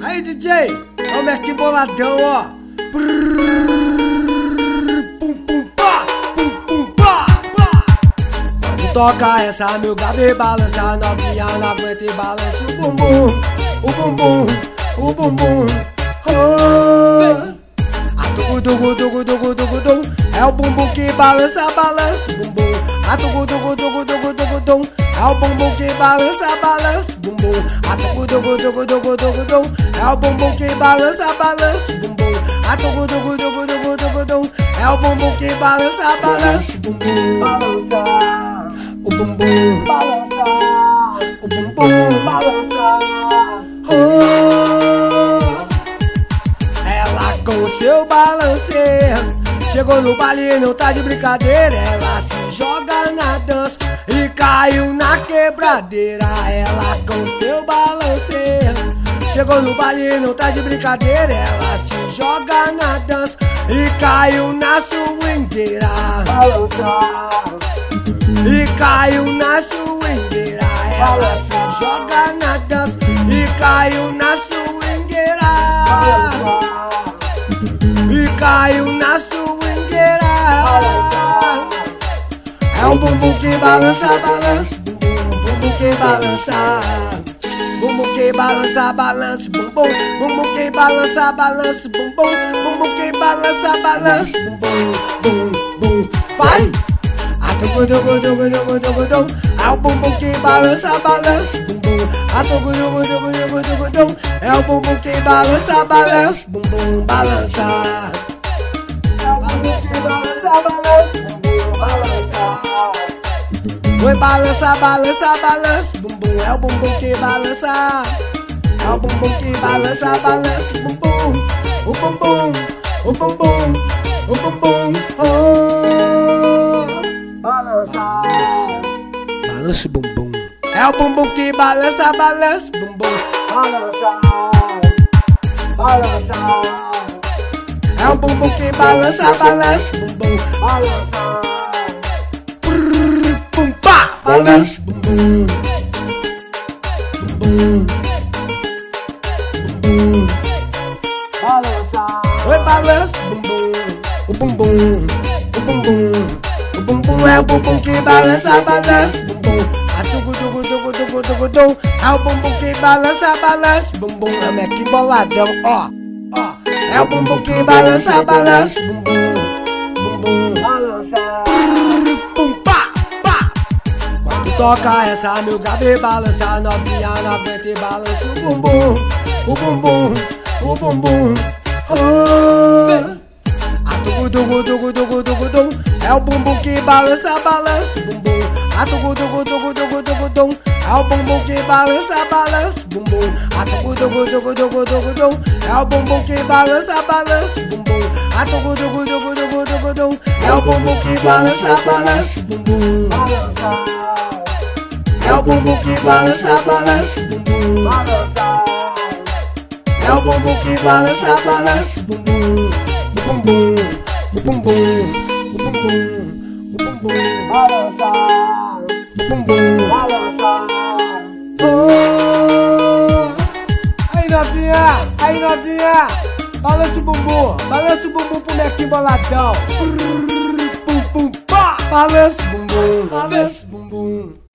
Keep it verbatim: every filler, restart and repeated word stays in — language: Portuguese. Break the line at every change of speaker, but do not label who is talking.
Aí, D J, olha aqui boladão, ó. Pum, pum, pá, pum, pum, pá, pá. Quando toca essa, meu gabe balança, novinha não aguenta e balança o bumbum, o bumbum, o bumbum. Oh. A tugu, tugu, tugu, tugu, tugu, tum. É o bumbum que balança, balança o bumbum. A tugu, tugu, tugu, tugu, tugu, tum. É o bumbum que balança, balança o bumbum. A tugu, tugu, tugu, tugu, tugu, tum. É o bumbum que balança, balança o bumbum. A tugu, tugu, tugu, tugu, tugu, tum. É o bumbum que balança, balança o bumbum. Balança o bumbum, balança o bumbum, balança. Oh. Ela com seu balanceiro chegou no baile, não tá de brincadeira. Ela se joga na dança e caiu na quebradeira. Ela com seu balanceiro chegou no baile, não tá de brincadeira. Ela se joga na dança e caiu na swingueira. E caiu na swingueira. Ela se joga na dança e caiu na swingueira. E caiu na swingueira. É o bumbum que balança, balança, bumbum, bumbum que balança. Bumbum que balança, balança, bumbum, bumbum que balança, balança, bumbum, bumbum que balança, balança, bumbum, bum, bum, vai! A tugu, tugu, tugu, tugu, tugu, tum. É o bumbum que balança, balança, bumbum. A tugu, tugu, tugu, tugu, tugu, tum. É o bumbum que balança, balança, bumbum, balança. É o bumbum que balança, balança, bumbum, balança. Oi, balança, balança, balança, bumbum. É o bumbum que balança. É o bumbum que balança, balança, bumbum. O bumbum, o bumbum, o bumbum. Oh. Balança, balança o bumbum. É o bumbum que balança, balança o bumbum. Balança, balança. É o bumbum que balança, balança o bumbum. Balança, prrr, pum, pá, balança o bumbum. Bumbum, bumbum. Balança, oi, balança o bumbum. O bumbum, o bumbum. O bumbum é o bumbum que balança, balança o bumbum. A tugu, tugu, tugu, tugu, tugu, tum. É o bumbum que balança, balança o bumbum. É que boladão, ó, ó. É o bumbum que balança, balança o bumbum. Bumbum, balança. Pum, pá, pá. Quando toca essa, meu gabe balança, novinha na aguenta e balança o bumbum. O bumbum, o bumbum. Oh. Tugu, tugu, tugu, tugu, tugu, tum. É o bumbum que balança, balança o bumbum. A tugu, tugu, tugu, tugu, tugu, tum. É o bumbum que balança, balança o bumbum. A tugu, tugu, tugu, tugu, tugu, tum. É o bumbum que balança, balança o bumbum. A tugu, tugu, tugu, tugu, tugu, tum. É o bumbum que balança, balança o bumbum. É o bumbum que balança, balança o bumbum. É o bumbum que balança, balança o bumbum. O bumbum, o bumbum, o bumbum, o bumbum, balança, o bumbum, balança. Oh. Aí novinha, aí novinha, balança o bumbum, balança o bumbum pro nequinho boladão. Pum, pum, pá, balança o bumbum, balança o bumbum.